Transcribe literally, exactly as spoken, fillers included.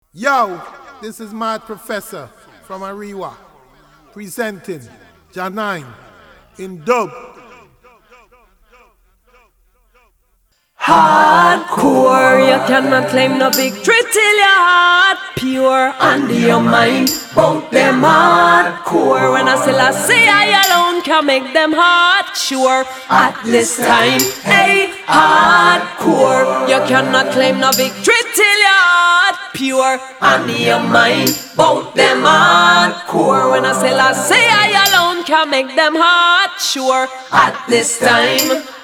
Yo, this is Mad Professor from Ariwa, presenting Janine in dub. Hardcore, you cannot claim no victory till your heart pure. Under your mind, both them hardcore. When I say I say I alone can make them heart sure. At this time, hey, hardcore, you cannot claim no victory till your heart pure. Under your mind, both them hardcore. When I say I say I alone can make them heart sure. At this time.